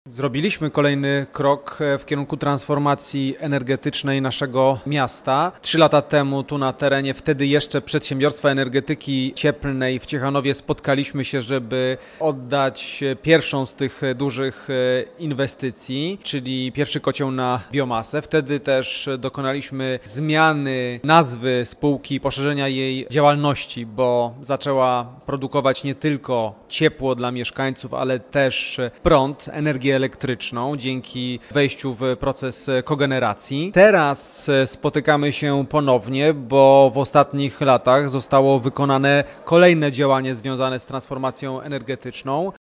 Zrobiliśmy kolejny krok w kierunku transformacji energetycznej naszego miasta. 3 lata temu tu na terenie wtedy jeszcze przedsiębiorstwa energetyki cieplnej w Ciechanowie spotkaliśmy się, żeby oddać pierwszą z tych dużych inwestycji, czyli pierwszy kocioł na biomasę. Wtedy też dokonaliśmy zmiany nazwy spółki, poszerzenia jej działalności, bo zaczęła produkować nie tylko ciepło dla mieszkańców, ale też prąd, energię elektryczną dzięki wejściu w proces kogeneracji. Teraz spotykamy się ponownie, bo w ostatnich latach zostało wykonane kolejne działanie związane z transformacją energetyczną.